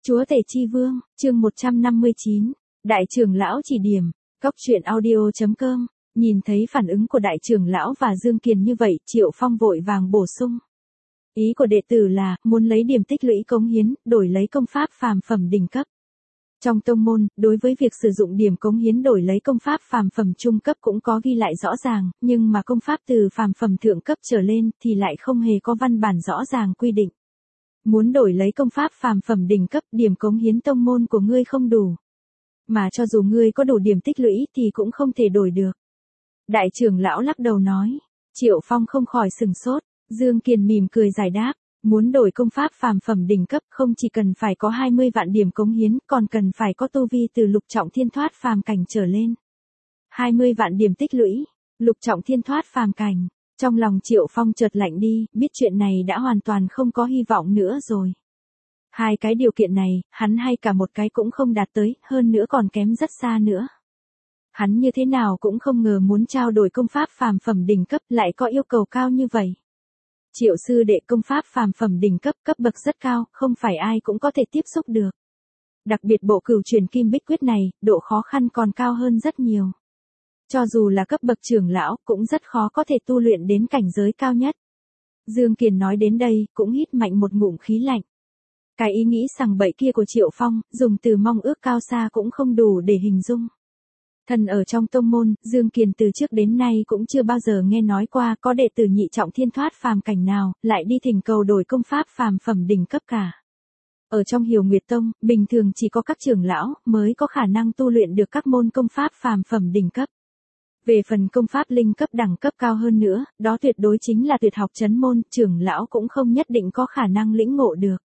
Chúa Tể Chi Vương, chương 159, Đại trưởng lão chỉ điểm, Cóc truyện audio.com, nhìn thấy phản ứng của đại trưởng lão và Dương Kiền như vậy, Triệu Phong vội vàng bổ sung. Ý của đệ tử là, muốn lấy điểm tích lũy cống hiến, đổi lấy công pháp phàm phẩm đỉnh cấp. Trong tông môn, đối với việc sử dụng điểm cống hiến đổi lấy công pháp phàm phẩm trung cấp cũng có ghi lại rõ ràng, nhưng mà công pháp từ phàm phẩm thượng cấp trở lên thì lại không hề có văn bản rõ ràng quy định. Muốn đổi lấy công pháp phàm phẩm đỉnh cấp, điểm cống hiến tông môn của ngươi không đủ. Mà cho dù ngươi có đủ điểm tích lũy thì cũng không thể đổi được. Đại trưởng lão lắc đầu nói. Triệu Phong không khỏi sừng sốt. Dương Kiền mỉm cười giải đáp. Muốn đổi công pháp phàm phẩm đỉnh cấp không chỉ cần phải có 20 vạn điểm cống hiến, còn cần phải có tu vi từ lục trọng thiên thoát phàm cảnh trở lên. 20 vạn điểm tích lũy, lục trọng thiên thoát phàm cảnh. Trong lòng Triệu Phong chợt lạnh đi, biết chuyện này đã hoàn toàn không có hy vọng nữa rồi. Hai cái điều kiện này, hắn hay cả một cái cũng không đạt tới, hơn nữa còn kém rất xa nữa. Hắn như thế nào cũng không ngờ muốn trao đổi công pháp phàm phẩm đỉnh cấp lại có yêu cầu cao như vậy. Triệu sư đệ, công pháp phàm phẩm đỉnh cấp, cấp bậc rất cao, không phải ai cũng có thể tiếp xúc được. Đặc biệt bộ cửu truyền kim bích quyết này, độ khó khăn còn cao hơn rất nhiều. Cho dù là cấp bậc trưởng lão, cũng rất khó có thể tu luyện đến cảnh giới cao nhất. Dương Kiền nói đến đây, cũng hít mạnh một ngụm khí lạnh. Cái ý nghĩ sằng bậy kia của Triệu Phong, dùng từ mong ước cao xa cũng không đủ để hình dung. Thần ở trong tông môn, Dương Kiền từ trước đến nay cũng chưa bao giờ nghe nói qua có đệ tử nhị trọng thiên thoát phàm cảnh nào, lại đi thỉnh cầu đổi công pháp phàm phẩm đỉnh cấp cả. Ở trong Hiểu Nguyệt Tông, bình thường chỉ có các trưởng lão mới có khả năng tu luyện được các môn công pháp phàm phẩm đỉnh cấp. Về phần công pháp linh cấp đẳng cấp cao hơn nữa, đó tuyệt đối chính là tuyệt học chấn môn, trưởng lão cũng không nhất định có khả năng lĩnh ngộ được.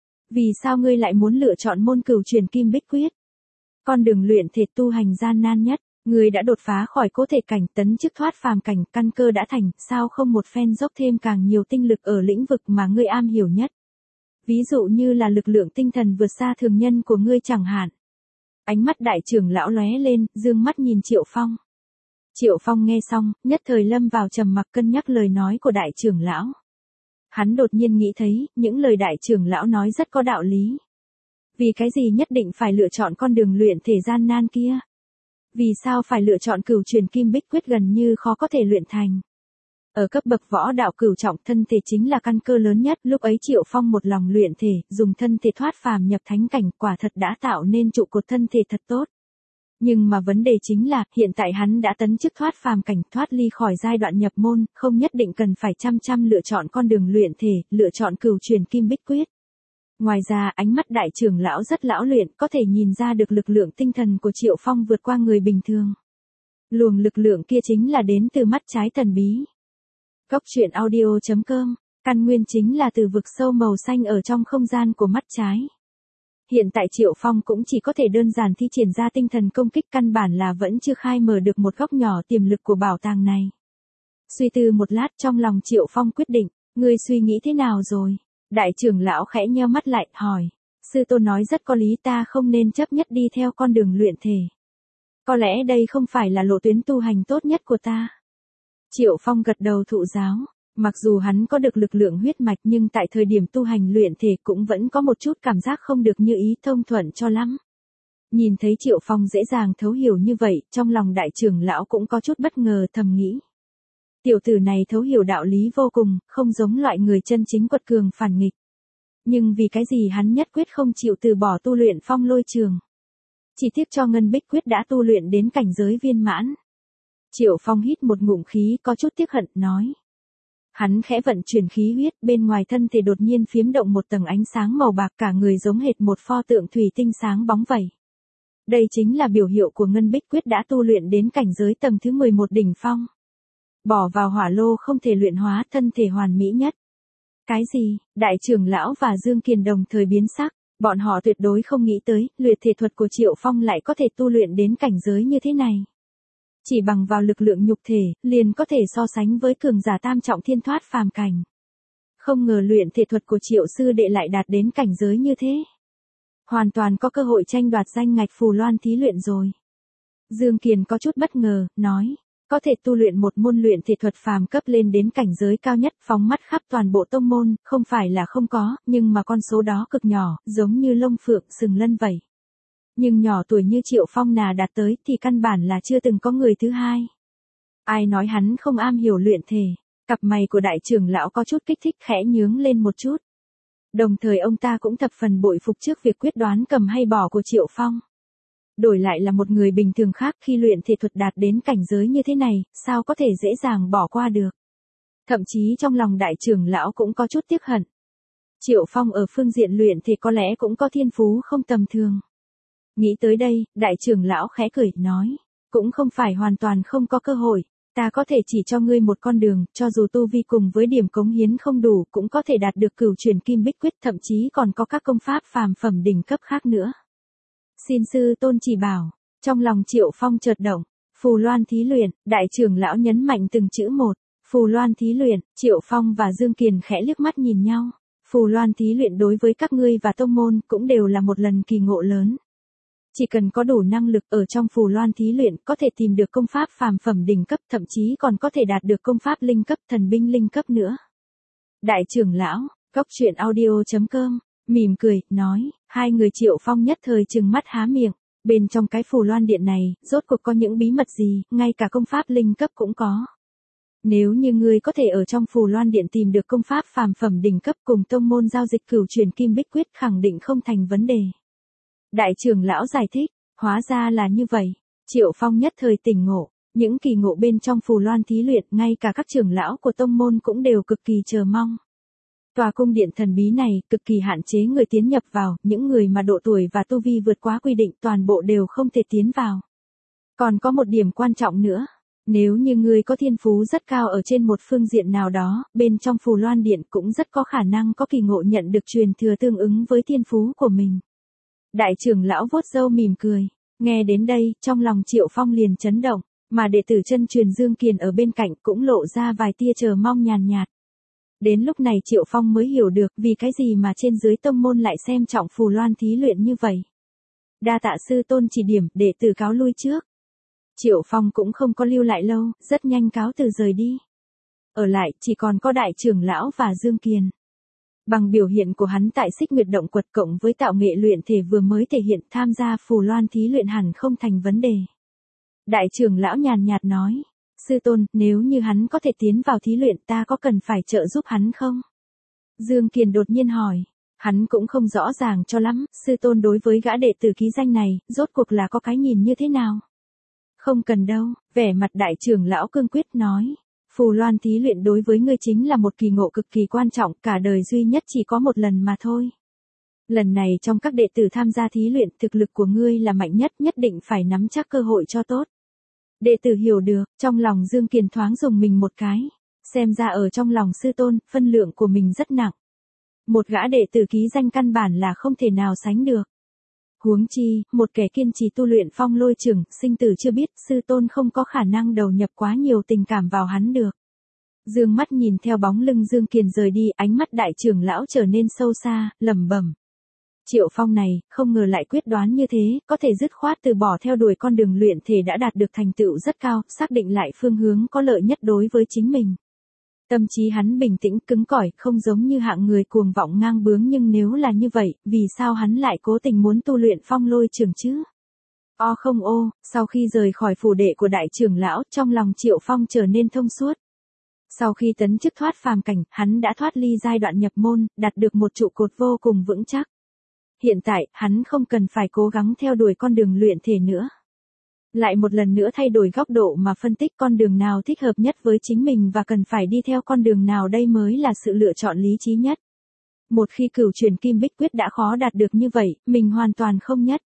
Vì sao ngươi lại muốn lựa chọn môn cửu truyền kim bích quyết? Con đường luyện thể tu hành gian nan nhất, ngươi đã đột phá khỏi cố thể cảnh, tấn chức thoát phàm cảnh, căn cơ đã thành, sao không một phen dốc thêm càng nhiều tinh lực ở lĩnh vực mà ngươi am hiểu nhất? Ví dụ như là lực lượng tinh thần vượt xa thường nhân của ngươi chẳng hạn. Ánh mắt đại trưởng lão lóe lên, dương mắt nhìn Triệu Phong. Triệu Phong nghe xong, nhất thời lâm vào trầm mặc cân nhắc lời nói của đại trưởng lão. Hắn đột nhiên nghĩ thấy, những lời đại trưởng lão nói rất có đạo lý. Vì cái gì nhất định phải lựa chọn con đường luyện thể gian nan kia? Vì sao phải lựa chọn cửu truyền kim bích quyết gần như khó có thể luyện thành? Ở cấp bậc võ đạo cửu trọng, thân thể chính là căn cơ lớn nhất, lúc ấy Triệu Phong một lòng luyện thể, dùng thân thể thoát phàm nhập thánh cảnh, quả thật đã tạo nên trụ cột thân thể thật tốt. Nhưng mà vấn đề chính là, hiện tại hắn đã tấn chức thoát phàm cảnh, thoát ly khỏi giai đoạn nhập môn, không nhất định cần phải chăm lựa chọn con đường luyện thể, lựa chọn cửu truyền kim bích quyết. Ngoài ra, ánh mắt đại trưởng lão rất lão luyện, có thể nhìn ra được lực lượng tinh thần của Triệu Phong vượt qua người bình thường. Luồng lực lượng kia chính là đến từ mắt trái thần bí. Cóc truyện audio.com, căn nguyên chính là từ vực sâu màu xanh ở trong không gian của mắt trái. Hiện tại Triệu Phong cũng chỉ có thể đơn giản thi triển ra tinh thần công kích, căn bản là vẫn chưa khai mở được một góc nhỏ tiềm lực của bảo tàng này. Suy tư một lát, trong lòng Triệu Phong quyết định, ngươi suy nghĩ thế nào rồi? Đại trưởng lão khẽ nheo mắt lại, hỏi. Sư tôn nói rất có lý, ta không nên chấp nhất đi theo con đường luyện thể. Có lẽ đây không phải là lộ tuyến tu hành tốt nhất của ta. Triệu Phong gật đầu thụ giáo. Mặc dù hắn có được lực lượng huyết mạch nhưng tại thời điểm tu hành luyện thể cũng vẫn có một chút cảm giác không được như ý thông thuận cho lắm. Nhìn thấy Triệu Phong dễ dàng thấu hiểu như vậy, trong lòng đại trưởng lão cũng có chút bất ngờ, thầm nghĩ. Tiểu tử này thấu hiểu đạo lý vô cùng, không giống loại người chân chính quật cường phản nghịch. Nhưng vì cái gì hắn nhất quyết không chịu từ bỏ tu luyện phong lôi trường. Chỉ tiếc cho ngân bích quyết đã tu luyện đến cảnh giới viên mãn. Triệu Phong hít một ngụm khí, có chút tiếc hận, nói. Hắn khẽ vận chuyển khí huyết, bên ngoài thân thể đột nhiên phiếm động một tầng ánh sáng màu bạc, cả người giống hệt một pho tượng thủy tinh sáng bóng vậy. Đây chính là biểu hiệu của ngân bích quyết đã tu luyện đến cảnh giới tầng thứ 11 đỉnh phong. Bỏ vào hỏa lô không thể luyện hóa, thân thể hoàn mỹ nhất. Cái gì? Đại trưởng lão và Dương Kiền đồng thời biến sắc, bọn họ tuyệt đối không nghĩ tới, luyện thể thuật của Triệu Phong lại có thể tu luyện đến cảnh giới như thế này. Chỉ bằng vào lực lượng nhục thể, liền có thể so sánh với cường giả tam trọng thiên thoát phàm cảnh. Không ngờ luyện thể thuật của Triệu sư đệ lại đạt đến cảnh giới như thế. Hoàn toàn có cơ hội tranh đoạt danh ngạch Phù Loan thí luyện rồi. Dương Kiền có chút bất ngờ, nói. có thể tu luyện một môn luyện thể thuật phàm cấp lên đến cảnh giới cao nhất phóng mắt khắp toàn bộ tông môn, không phải là không có, nhưng mà con số đó cực nhỏ, giống như lông phượng sừng lân vậy. Nhưng nhỏ tuổi như Triệu Phong nà đạt tới thì căn bản là chưa từng có người thứ hai. Ai nói hắn không am hiểu luyện thể, cặp mày của đại trưởng lão có chút kích thích khẽ nhướng lên một chút. Đồng thời ông ta cũng thập phần bội phục trước việc quyết đoán cầm hay bỏ của Triệu Phong. Đổi lại là một người bình thường khác khi luyện thể thuật đạt đến cảnh giới như thế này, sao có thể dễ dàng bỏ qua được. Thậm chí trong lòng đại trưởng lão cũng có chút tiếc hận. Triệu Phong ở phương diện luyện thể có lẽ cũng có thiên phú không tầm thường. Nghĩ tới đây, đại trưởng lão khẽ cười, nói, cũng không phải hoàn toàn không có cơ hội, ta có thể chỉ cho ngươi một con đường, cho dù tu vi cùng với điểm cống hiến không đủ cũng có thể đạt được cửu truyền kim bích quyết, thậm chí còn có các công pháp phàm phẩm đỉnh cấp khác nữa. Xin sư tôn chỉ bảo. Trong lòng Triệu Phong chợt động. Phù Loan thí luyện, đại trưởng lão nhấn mạnh từng chữ một. Phù Loan thí luyện, Triệu Phong và Dương Kiền khẽ liếc mắt nhìn nhau. Phù Loan thí luyện đối với các ngươi và tông môn cũng đều là một lần kỳ ngộ lớn. Chỉ cần có đủ năng lực ở trong Phù Loan thí luyện có thể tìm được công pháp phàm phẩm đỉnh cấp, thậm chí còn có thể đạt được công pháp linh cấp, thần binh linh cấp nữa. Đại trưởng lão, goctruyện.audio.com mỉm cười, nói, hai người Triệu Phong nhất thời trừng mắt há miệng, bên trong cái Phù Loan điện này, rốt cuộc có những bí mật gì, ngay cả công pháp linh cấp cũng có. Nếu như ngươi có thể ở trong Phù Loan điện tìm được công pháp phàm phẩm đỉnh cấp cùng tông môn giao dịch cửu truyền kim bích quyết khẳng định không thành vấn đề. Đại trưởng lão giải thích, hóa ra là như vậy. Triệu Phong nhất thời tỉnh ngộ, những kỳ ngộ bên trong Phù Loan thí luyện ngay cả các trưởng lão của tông môn cũng đều cực kỳ chờ mong. Tòa cung điện thần bí này cực kỳ hạn chế người tiến nhập vào, những người mà độ tuổi và tu vi vượt quá quy định toàn bộ đều không thể tiến vào. Còn có một điểm quan trọng nữa, nếu như ngươi có thiên phú rất cao ở trên một phương diện nào đó, bên trong Phù Loan điện cũng rất có khả năng có kỳ ngộ nhận được truyền thừa tương ứng với thiên phú của mình. Đại trưởng lão vuốt râu mỉm cười, nghe đến đây, trong lòng Triệu Phong liền chấn động, mà đệ tử chân truyền Dương Kiền ở bên cạnh cũng lộ ra vài tia chờ mong nhàn nhạt. Đến lúc này Triệu Phong mới hiểu được vì cái gì mà trên dưới tông môn lại xem trọng Phù Loan thí luyện như vậy. Đa tạ sư tôn chỉ điểm, đệ tử cáo lui trước. Triệu Phong cũng không có lưu lại lâu, rất nhanh cáo từ rời đi. Ở lại chỉ còn có đại trưởng lão và Dương Kiền. Bằng biểu hiện của hắn tại Xích Nguyệt Động Quật cộng với tạo nghệ luyện thể vừa mới thể hiện, tham gia Phù Loan thí luyện hẳn không thành vấn đề. Đại trưởng lão nhàn nhạt nói, sư tôn, nếu như hắn có thể tiến vào thí luyện ta có cần phải trợ giúp hắn không? Dương Kiền đột nhiên hỏi, hắn cũng không rõ ràng cho lắm, sư tôn đối với gã đệ tử ký danh này, rốt cuộc là có cái nhìn như thế nào? Không cần đâu, vẻ mặt đại trưởng lão cương quyết nói. Phù Loan thí luyện đối với ngươi chính là một kỳ ngộ cực kỳ quan trọng, cả đời duy nhất chỉ có một lần mà thôi. Lần này trong các đệ tử tham gia thí luyện, thực lực của ngươi là mạnh nhất, nhất định phải nắm chắc cơ hội cho tốt. Đệ tử hiểu được, trong lòng Dương Kiền thoáng dùng mình một cái. Xem ra ở trong lòng sư tôn, phân lượng của mình rất nặng. Một gã đệ tử ký danh căn bản là không thể nào sánh được. Huống chi, một kẻ kiên trì tu luyện phong lôi trưởng, sinh tử chưa biết, sư tôn không có khả năng đầu nhập quá nhiều tình cảm vào hắn được. Dương mắt nhìn theo bóng lưng Dương Kiền rời đi, ánh mắt đại trưởng lão trở nên sâu xa, lẩm bẩm. Triệu Phong này, không ngờ lại quyết đoán như thế, có thể dứt khoát từ bỏ theo đuổi con đường luyện thể đã đạt được thành tựu rất cao, xác định lại phương hướng có lợi nhất đối với chính mình. Tâm trí hắn bình tĩnh cứng cỏi, không giống như hạng người cuồng vọng ngang bướng, nhưng nếu là như vậy, vì sao hắn lại cố tình muốn tu luyện phong lôi trưởng chứ? Không ô, sau khi rời khỏi phủ đệ của đại trưởng lão, trong lòng Triệu Phong trở nên thông suốt. Sau khi tấn chức thoát phàm cảnh, hắn đã thoát ly giai đoạn nhập môn, đạt được một trụ cột vô cùng vững chắc. Hiện tại, hắn không cần phải cố gắng theo đuổi con đường luyện thể nữa. Lại một lần nữa thay đổi góc độ mà phân tích con đường nào thích hợp nhất với chính mình và cần phải đi theo con đường nào, đây mới là sự lựa chọn lý trí nhất. Một khi cửu truyền kim bích quyết đã khó đạt được như vậy, mình hoàn toàn không nhất.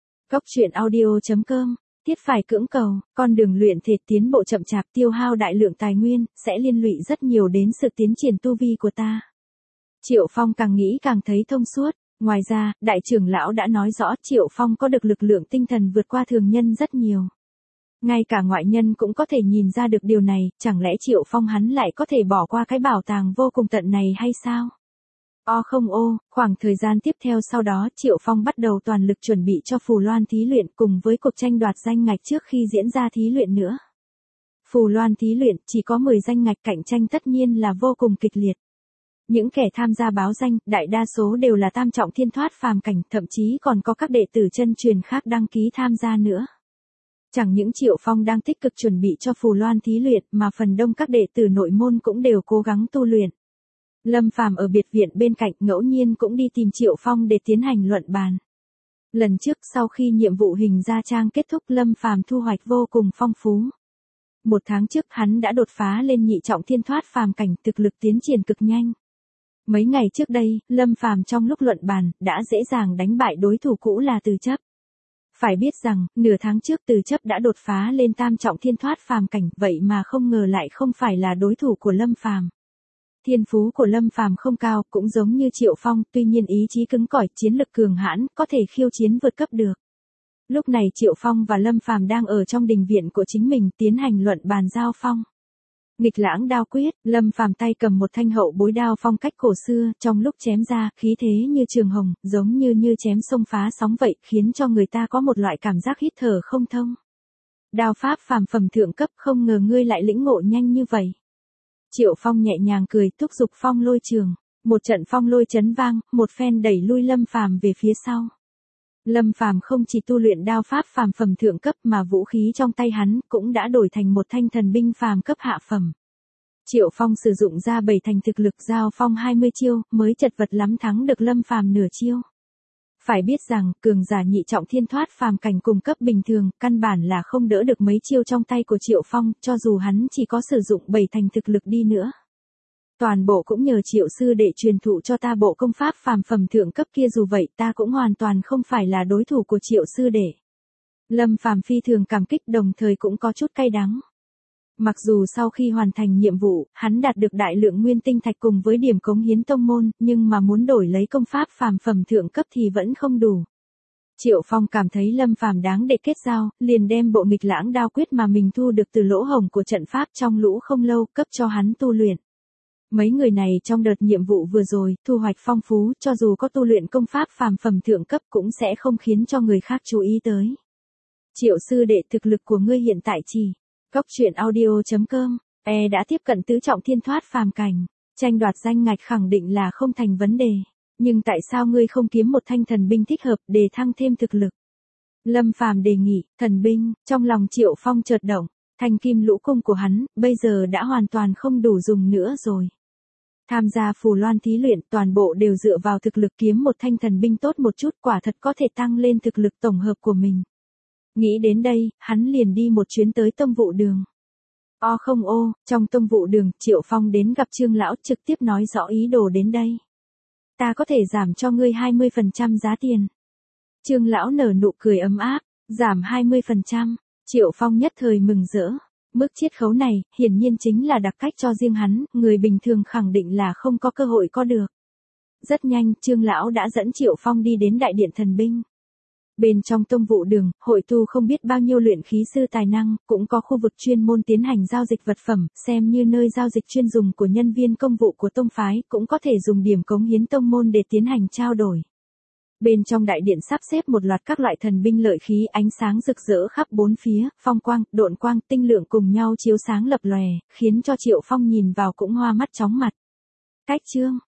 Goctruyện.audio.com Tiết phải cưỡng cầu, con đường luyện thể tiến bộ chậm chạp, tiêu hao đại lượng tài nguyên, sẽ liên lụy rất nhiều đến sự tiến triển tu vi của ta. Triệu Phong càng nghĩ càng thấy thông suốt. Ngoài ra, đại trưởng lão đã nói rõ Triệu Phong có được lực lượng tinh thần vượt qua thường nhân rất nhiều. Ngay cả ngoại nhân cũng có thể nhìn ra được điều này, chẳng lẽ Triệu Phong hắn lại có thể bỏ qua cái bảo tàng vô cùng tận này hay sao? Không ô, khoảng thời gian tiếp theo sau đó Triệu Phong bắt đầu toàn lực chuẩn bị cho Phù Loan thí luyện cùng với cuộc tranh đoạt danh ngạch trước khi diễn ra thí luyện nữa. Phù Loan thí luyện chỉ có 10 danh ngạch, cạnh tranh tất nhiên là vô cùng kịch liệt. Những kẻ tham gia báo danh, đại đa số đều là tam trọng thiên thoát phàm cảnh, thậm chí còn có các đệ tử chân truyền khác đăng ký tham gia nữa. Chẳng những Triệu Phong đang tích cực chuẩn bị cho Phù Loan thí luyện mà phần đông các đệ tử nội môn cũng đều cố gắng tu luyện. Lâm Phàm ở biệt viện bên cạnh ngẫu nhiên cũng đi tìm Triệu Phong để tiến hành luận bàn. Lần trước sau khi nhiệm vụ hình gia trang kết thúc, Lâm Phàm thu hoạch vô cùng phong phú. 1 tháng trước hắn đã đột phá lên nhị trọng thiên thoát phàm cảnh, thực lực tiến triển cực nhanh. Mấy ngày trước đây, Lâm Phàm trong lúc luận bàn đã dễ dàng đánh bại đối thủ cũ là Từ Chấp. Phải biết rằng, nửa tháng trước Từ Chấp đã đột phá lên tam trọng thiên thoát phàm cảnh, vậy mà không ngờ lại không phải là đối thủ của Lâm Phàm. Thiên phú của Lâm Phàm không cao, cũng giống như Triệu Phong, tuy nhiên ý chí cứng cỏi, chiến lực cường hãn, có thể khiêu chiến vượt cấp được. Lúc này Triệu Phong và Lâm Phàm đang ở trong đình viện của chính mình tiến hành luận bàn giao phong. Nghịch lãng đao quyết, Lâm Phàm tay cầm một thanh hậu bối đao phong cách cổ xưa, trong lúc chém ra, khí thế như trường hồng, giống như chém sông phá sóng vậy, khiến cho người ta có một loại cảm giác hít thở không thông. Đao pháp phàm phẩm thượng cấp, không ngờ ngươi lại lĩnh ngộ nhanh như vậy. Triệu Phong nhẹ nhàng cười, thúc giục phong lôi trường. Một trận phong lôi chấn vang, một phen đẩy lui Lâm Phàm về phía sau. Lâm Phàm không chỉ tu luyện đao pháp phàm phẩm thượng cấp mà vũ khí trong tay hắn cũng đã đổi thành một thanh thần binh phàm cấp hạ phẩm. Triệu Phong sử dụng ra 7 thành thực lực giao phong 20 chiêu, mới chật vật lắm thắng được Lâm Phàm nửa chiêu. Phải biết rằng, cường giả nhị trọng thiên thoát phàm cảnh cùng cấp bình thường, căn bản là không đỡ được mấy chiêu trong tay của Triệu Phong, cho dù hắn chỉ có sử dụng 7 thành thực lực đi nữa. Toàn bộ cũng nhờ Triệu sư đệ truyền thụ cho ta bộ công pháp phàm phẩm thượng cấp kia, dù vậy ta cũng hoàn toàn không phải là đối thủ của Triệu sư đệ. Lâm Phàm phi thường cảm kích, đồng thời cũng có chút cay đắng. Mặc dù sau khi hoàn thành nhiệm vụ, hắn đạt được đại lượng nguyên tinh thạch cùng với điểm cống hiến tông môn, nhưng mà muốn đổi lấy công pháp phàm phẩm thượng cấp thì vẫn không đủ. Triệu Phong cảm thấy Lâm Phàm đáng để kết giao, liền đem bộ nghịch lãng đao quyết mà mình thu được từ lỗ hổng của trận pháp trong lũ không lâu cấp cho hắn tu luyện. Mấy người này trong đợt nhiệm vụ vừa rồi, thu hoạch phong phú, cho dù có tu luyện công pháp phàm phẩm thượng cấp cũng sẽ không khiến cho người khác chú ý tới. Triệu sư đệ, thực lực của ngươi hiện tại chỉ. Cốc truyện audio.com, đã tiếp cận tứ trọng thiên thoát phàm cảnh, tranh đoạt danh ngạch khẳng định là không thành vấn đề. Nhưng tại sao ngươi không kiếm một thanh thần binh thích hợp để thăng thêm thực lực? Lâm Phàm đề nghị. Thần binh, trong lòng Triệu Phong chợt động, thanh kim lũ cung của hắn, bây giờ đã hoàn toàn không đủ dùng nữa rồi. Tham gia Phù Loan thí luyện toàn bộ đều dựa vào thực lực, kiếm một thanh thần binh tốt một chút quả thật có thể tăng lên thực lực tổng hợp của mình. Nghĩ đến đây, hắn liền đi một chuyến tới tông vụ đường. Trong tông vụ đường, Triệu Phong đến gặp Trương lão, trực tiếp nói rõ ý đồ đến đây. Ta có thể giảm cho ngươi 20% giá tiền. Trương lão nở nụ cười ấm áp, giảm 20%, Triệu Phong nhất thời mừng rỡ. Mức chiết khấu này, hiển nhiên chính là đặc cách cho riêng hắn, người bình thường khẳng định là không có cơ hội có được. Rất nhanh, Trương lão đã dẫn Triệu Phong đi đến đại điện thần binh. Bên trong tông vụ đường, hội tu không biết bao nhiêu luyện khí sư tài năng, cũng có khu vực chuyên môn tiến hành giao dịch vật phẩm, xem như nơi giao dịch chuyên dùng của nhân viên công vụ của tông phái, cũng có thể dùng điểm cống hiến tông môn để tiến hành trao đổi. Bên trong đại điện sắp xếp một loạt các loại thần binh lợi khí, ánh sáng rực rỡ khắp bốn phía, phong quang, độn quang, tinh lượng cùng nhau chiếu sáng lập lòe, khiến cho Triệu Phong nhìn vào cũng hoa mắt chóng mặt. Cách chương